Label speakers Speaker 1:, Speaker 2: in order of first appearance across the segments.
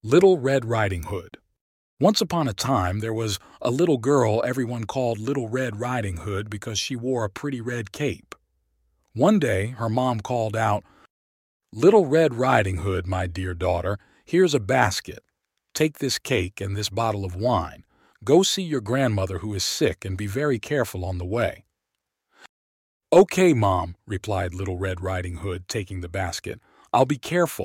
Speaker 1: Little Red Riding Hood. Once upon a time, there was a little girl everyone called Little Red Riding Hood because she wore a pretty red cape. One day, her mom called out, "Little Red Riding Hood, my dear daughter, here's a basket. Take this cake and this bottle of wine. Go see your grandmother who is sick and be very careful on the way." "Okay, Mom," replied Little Red Riding Hood, taking the basket. "I'll be careful."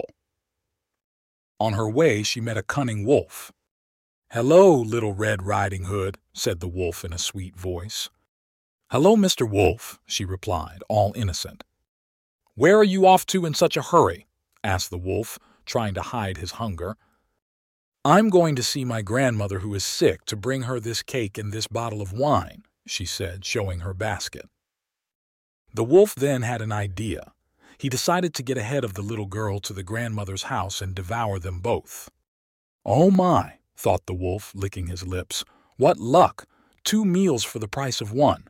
Speaker 1: On her way, she met a cunning wolf. "Hello, Little Red Riding Hood," said the wolf in a sweet voice. "Hello, Mr. Wolf," she replied, all innocent. "Where are you off to in such a hurry?" asked the wolf, trying to hide his hunger. "I'm going to see my grandmother who is sick to bring her this cake and this bottle of wine," she said, showing her basket. The wolf then had an idea. He decided to get ahead of the little girl to the grandmother's house and devour them both. "Oh my," thought the wolf, licking his lips. "What luck! 2 meals for the price of 1."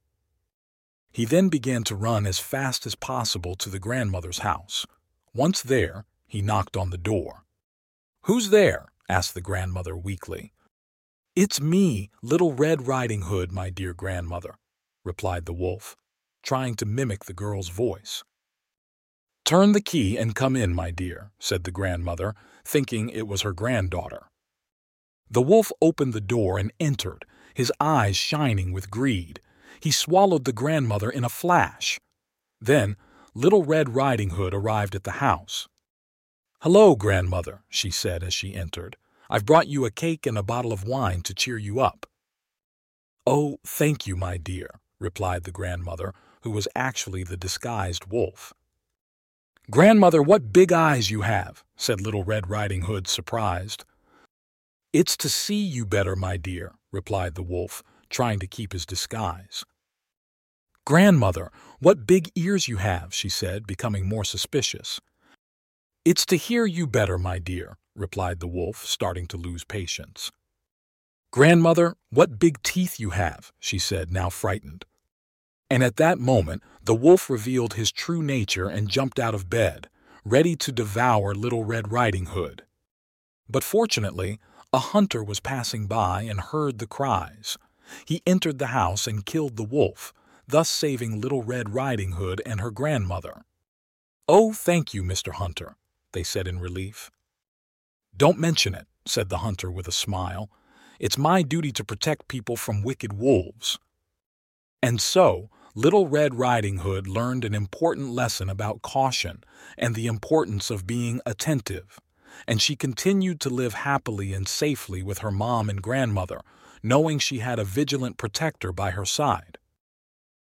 Speaker 1: He then began to run as fast as possible to the grandmother's house. Once there, he knocked on the door. "Who's there?" asked the grandmother weakly. "It's me, Little Red Riding Hood, my dear grandmother," replied the wolf, trying to mimic the girl's voice. "Turn the key and come in, my dear," said the grandmother, thinking it was her granddaughter. The wolf opened the door and entered, his eyes shining with greed. He swallowed the grandmother in a flash. Then Little Red Riding Hood arrived at the house. "Hello, grandmother," she said as she entered. "I've brought you a cake and a bottle of wine to cheer you up." "Oh, thank you, my dear," replied the grandmother, who was actually the disguised wolf. "Grandmother, what big eyes you have," said Little Red Riding Hood, surprised. "It's to see you better, my dear," replied the wolf, trying to keep his disguise. "Grandmother, what big ears you have," she said, becoming more suspicious. "It's to hear you better, my dear," replied the wolf, starting to lose patience. "Grandmother, what big teeth you have," she said, now frightened. And at that moment, the wolf revealed his true nature and jumped out of bed, ready to devour Little Red Riding Hood. But fortunately, a hunter was passing by and heard the cries. He entered the house and killed the wolf, thus saving Little Red Riding Hood and her grandmother. "Oh, thank you, Mr. Hunter," they said in relief. "Don't mention it," said the hunter with a smile. "It's my duty to protect people from wicked wolves." And so, Little Red Riding Hood learned an important lesson about caution and the importance of being attentive, and she continued to live happily and safely with her mom and grandmother, knowing she had a vigilant protector by her side.